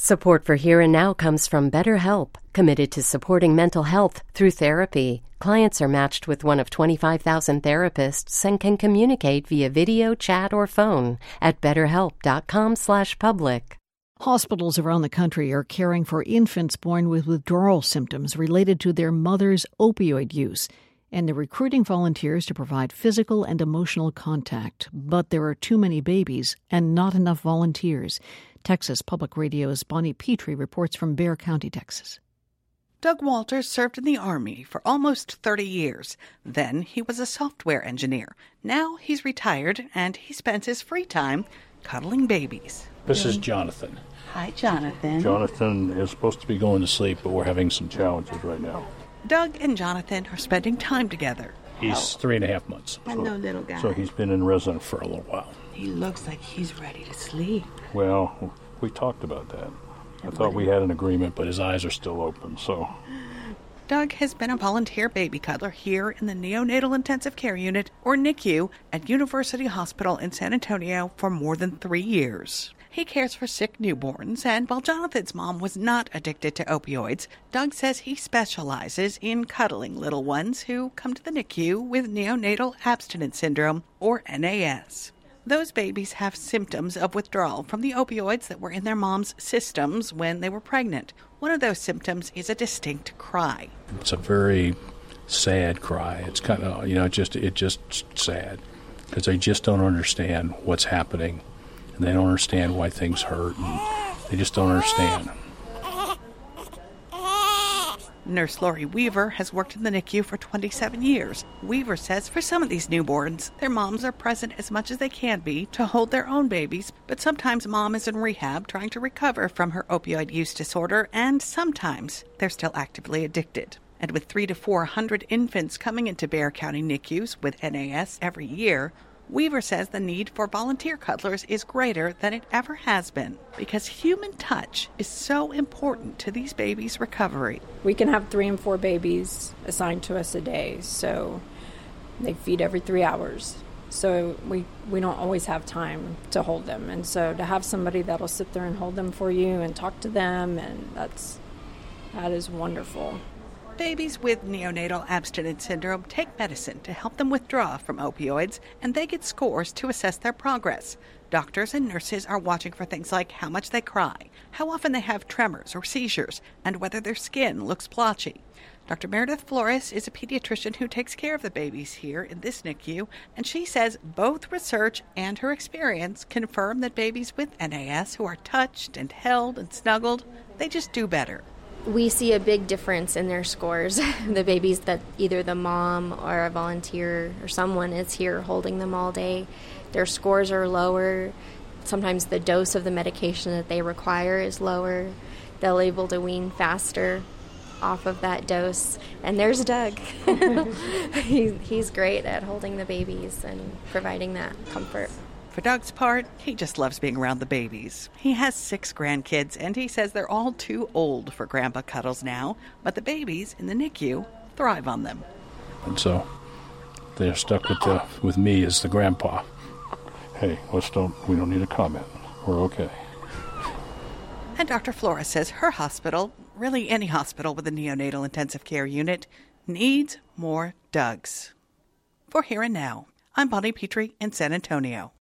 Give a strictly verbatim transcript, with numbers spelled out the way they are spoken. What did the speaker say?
Support for Here and Now comes from BetterHelp, committed to supporting mental health through therapy. Clients are matched with one of twenty-five thousand therapists and can communicate via video, chat, or phone at betterhelp.com slash public. Hospitals around the country are caring for infants born with withdrawal symptoms related to their mother's opioid use, and they're recruiting volunteers to provide physical and emotional contact. But there are too many babies and not enough volunteers. Texas Public Radio's Bonnie Petrie reports from Bexar County, Texas. Doug Walters served in the Army for almost thirty years. Then he was a software engineer. Now he's retired, and he spends his free time cuddling babies. This is Jonathan. Hi, Jonathan. Jonathan is supposed to be going to sleep, but we're having some challenges right now. Doug and Jonathan are spending time together. He's three and a half months. I know, little guy. So he's been in residence for a little while. He looks like he's ready to sleep. Well, we talked about that. I thought we had an agreement, but his eyes are still open, so... Doug has been a volunteer baby cuddler here in the Neonatal Intensive Care Unit, or N I C U, at University Hospital in San Antonio for more than three years. He cares for sick newborns, and while Jonathan's mom was not addicted to opioids, Doug says he specializes in cuddling little ones who come to the N I C U with neonatal abstinence syndrome, or N A S. Those babies have symptoms of withdrawal from the opioids that were in their mom's systems when they were pregnant. One of those symptoms is a distinct cry. It's a very sad cry. It's kind of, you know, just it just sad because they just don't understand what's happening, and they don't understand why things hurt, and they just don't understand. Nurse Lori Weaver has worked in the N I C U for twenty-seven years. Weaver says for some of these newborns, their moms are present as much as they can be to hold their own babies, but sometimes mom is in rehab trying to recover from her opioid use disorder, and sometimes they're still actively addicted. And with three to four hundred infants coming into Bexar County N I C Us with N A S every year, Weaver says the need for volunteer cuddlers is greater than it ever has been because human touch is so important to these babies' recovery. We can have three and four babies assigned to us a day, so they feed every three hours. So we, we don't always have time to hold them. And so to have somebody that'll sit there and hold them for you and talk to them, and that's that is wonderful. Babies with neonatal abstinence syndrome take medicine to help them withdraw from opioids, and they get scores to assess their progress. Doctors and nurses are watching for things like how much they cry, how often they have tremors or seizures, and whether their skin looks blotchy. Doctor Meredith Flores is a pediatrician who takes care of the babies here in this N I C U, and she says both research and her experience confirm that babies with N A S who are touched and held and snuggled, they just do better. We see a big difference in their scores. The babies that either the mom or a volunteer or someone is here holding them all day, their scores are lower. Sometimes the dose of the medication that they require is lower. They're able to wean faster off of that dose. And there's Doug. he, he's great at holding the babies and providing that comfort. For Doug's part, he just loves being around the babies. He has six grandkids, and he says they're all too old for grandpa cuddles now, but the babies in the N I C U thrive on them. And so they're stuck with the, with me as the grandpa. Hey, let's don't, we don't need a comment. We're okay. And Doctor Flores says her hospital, really any hospital with a neonatal intensive care unit, needs more Dougs. For Here and Now, I'm Bonnie Petrie in San Antonio.